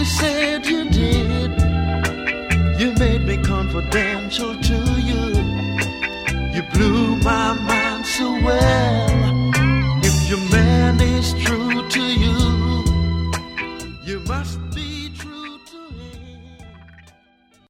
said you did. You made me confidential to